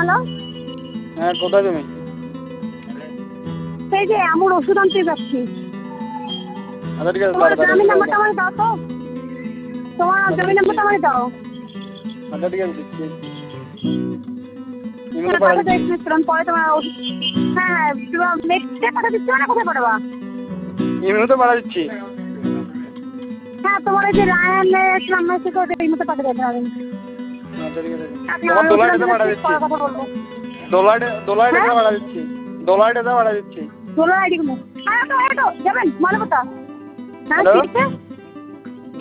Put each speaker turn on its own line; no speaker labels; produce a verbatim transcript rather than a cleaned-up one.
Hello,
হ্যাঁ কোথায় তুমি?
সেই যে আমার ওষুধ আনতে যাচ্ছি।
আচ্ছা ঠিক আছে,
তোমার
তাড়াতাড়ি
জমি
এসে
নাম্বারটা
দাও।
আমাকে দাও তো। তোমার জমি নাম্বারটা আমাকে দাও।
আচ্ছা ঠিক আছে, দিচ্ছি। ইমেলে
হ্যাঁ
পাঠা
পাঠাতে
দিচ্ছি।
এসেছিলাম, পরে তোমার ওষুধ। হ্যাঁ হ্যাঁ, তোমার নেক্সটে পাঠা দিচ্ছ না, কোথায় পাঠাবা?
ইমেলে তো পাঠা দিচ্ছি।
হ্যাঁ তোমার ওই যে রায়ানের নাম্বার থেকে ওটা এই মতো পাঠিয়ে দেবে। আমি
আচ্ছা ঠিক আছে,
আপনি
তোমার
আমার ওষুধ
দোলাইটাতে
আনতে
পাঠা
যাচ্ছি,
দিচ্ছি।
পরে কথা বলবো।
দোলাইটে দোলাইটাতে
হ্যাঁ
পাঠা দিচ্ছি। দোলাইটাতে পাঠা দিচ্ছি।
তোলো আইডি গুলো। হ্যাঁ তো এই তো যাবেন মানবতা। হ্যাঁ
হ্যালো?
ঠিক আছে।